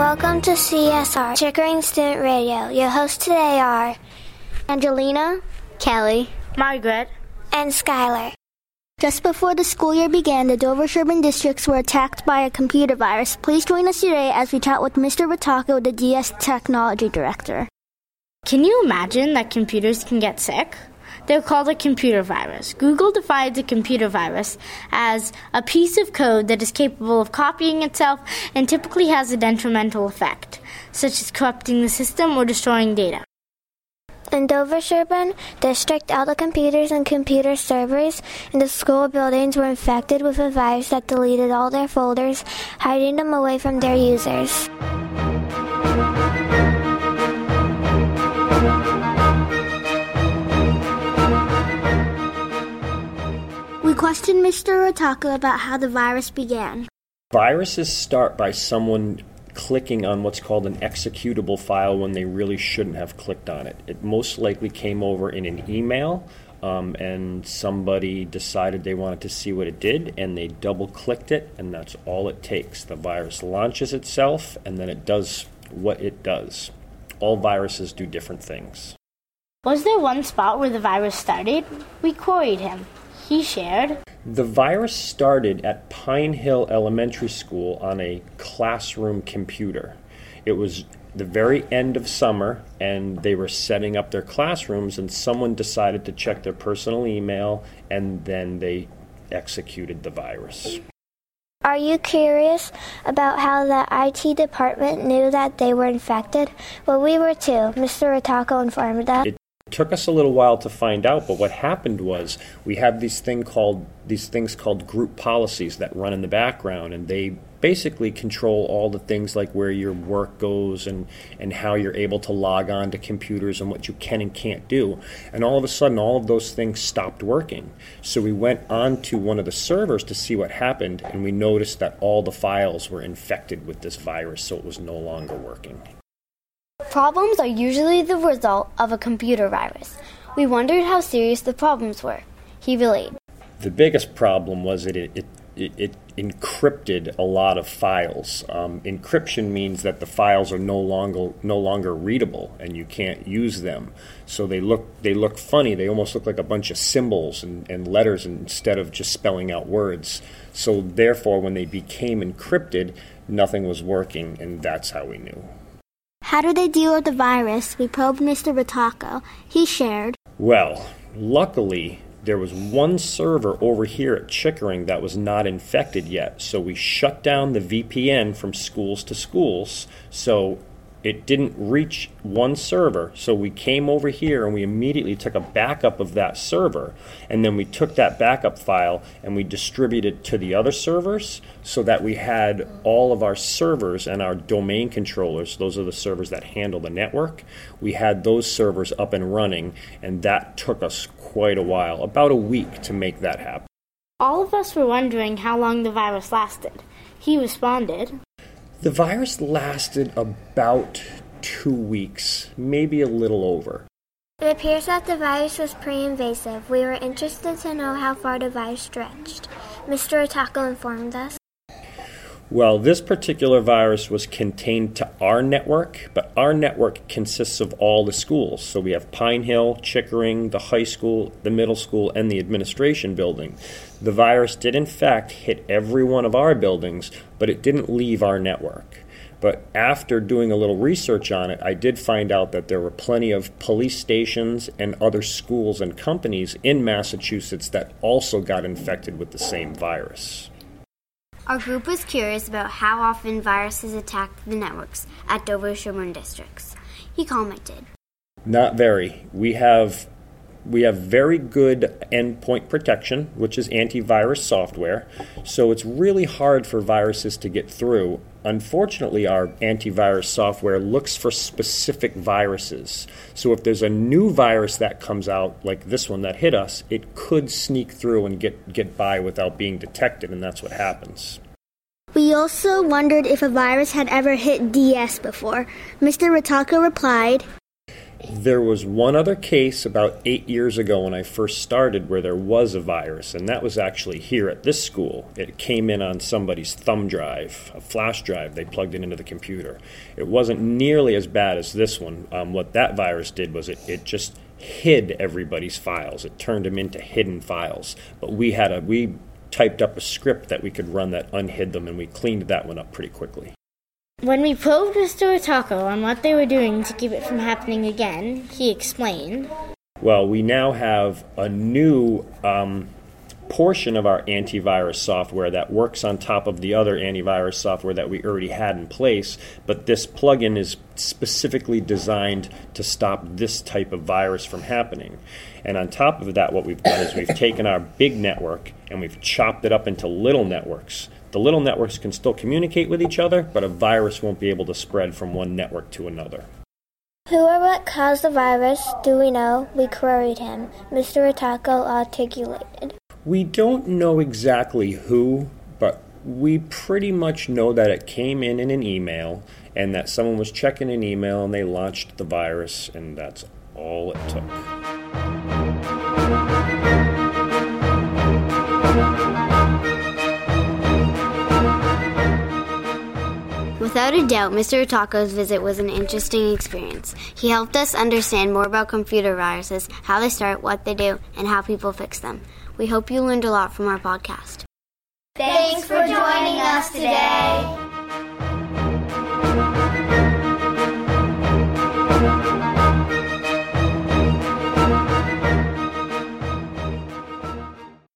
Welcome to CSR, Chickering Student Radio. Your hosts today are Angelina, Kelly, Margaret, and Skylar. Just before the school year began, the Dover-Sherburne districts were attacked by a computer virus. Please join us today as we chat with Mr. Ritaka, the DS Technology Director. Can you imagine that computers can get sick? They're called a computer virus. Google defines a computer virus as a piece of code that is capable of copying itself and typically has a detrimental effect, such as corrupting the system or destroying data. In Dover-Sherburne district, all the computers and computer servers in the school buildings were infected with a virus that deleted all their folders, hiding them away from their users. We questioned Mr. Ritaka about how the virus began. Viruses start by someone clicking on what's called an executable file when they really shouldn't have clicked on it. It most likely came over in an email, and somebody decided they wanted to see what it did, and they double-clicked it, and that's all it takes. The virus launches itself, and then it does what it does. All viruses do different things. Was there one spot where the virus started? We queried him. He shared, The virus started at Pine Hill Elementary School on a classroom computer. It was the very end of summer, and they were setting up their classrooms, and someone decided to check their personal email, and then they executed the virus. Are you curious about how the IT department knew that they were infected? Well, we were too. Mr. Ritaka informed us. It took us a little while to find out, but what happened was we have these things called group policies that run in the background, and they basically control all the things like where your work goes and how you're able to log on to computers and what you can and can't do. And all of a sudden, all of those things stopped working. So we went on to one of the servers to see what happened, and we noticed that all the files were infected with this virus, so it was no longer working. Problems are usually the result of a computer virus. We wondered how serious the problems were. He relayed. The biggest problem was that it encrypted a lot of files. Encryption means that the files are no longer readable and you can't use them. So they look funny. They almost look like a bunch of symbols and letters instead of just spelling out words. So therefore, when they became encrypted, nothing was working, and that's how we knew. How do they deal with the virus? We probed Mr. Ritaka. He shared. Well, luckily, there was one server over here at Chickering that was not infected yet, so we shut down the VPN from schools to schools, so it didn't reach one server. So we came over here and we immediately took a backup of that server, and then we took that backup file and we distributed it to the other servers so that we had all of our servers and our domain controllers, those are the servers that handle the network, we had those servers up and running, and that took us quite a while, about a week to make that happen. All of us were wondering how long the virus lasted. He responded, The virus lasted about 2 weeks, maybe a little over. It appears that the virus was pretty invasive. We were interested to know how far the virus stretched. Mr. Ritaka informed us. Well, this particular virus was contained to our network, but our network consists of all the schools. So we have Pine Hill, Chickering, the high school, the middle school, and the administration building. The virus did in fact hit every one of our buildings, but it didn't leave our network. But after doing a little research on it, I did find out that there were plenty of police stations and other schools and companies in Massachusetts that also got infected with the same virus. Our group was curious about how often viruses attack the networks at Dover-Sherburne districts. He commented. Not very. We have very good endpoint protection, which is antivirus software, so it's really hard for viruses to get through. Unfortunately, our antivirus software looks for specific viruses. So if there's a new virus that comes out, like this one that hit us, it could sneak through and get by without being detected, and that's what happens. We also wondered if a virus had ever hit DS before. Mr. Ritaka replied. There was one other case about 8 years ago when I first started where there was a virus, and that was actually here at this school. It came in on somebody's thumb drive, a flash drive. They plugged it into the computer. It wasn't nearly as bad as this one. What that virus did was it just hid everybody's files. It turned them into hidden files. But we typed up a script that we could run that unhid them, and we cleaned that one up pretty quickly. When we probed Mr. Otaco on what they were doing to keep it from happening again, he explained, well, we now have a new portion of our antivirus software that works on top of the other antivirus software that we already had in place, but this plugin is specifically designed to stop this type of virus from happening. And on top of that, what we've done is we've taken our big network and we've chopped it up into little networks. The little networks can still communicate with each other, but a virus won't be able to spread from one network to another. Who or what caused the virus? Do we know? We queried him. Mr. Otaco articulated. We don't know exactly who, but we pretty much know that it came in an email and that someone was checking an email and they launched the virus, and that's all it took. Without a doubt, Mr. Otaco's visit was an interesting experience. He helped us understand more about computer viruses, how they start, what they do, and how people fix them. We hope you learned a lot from our podcast. Thanks for joining us today.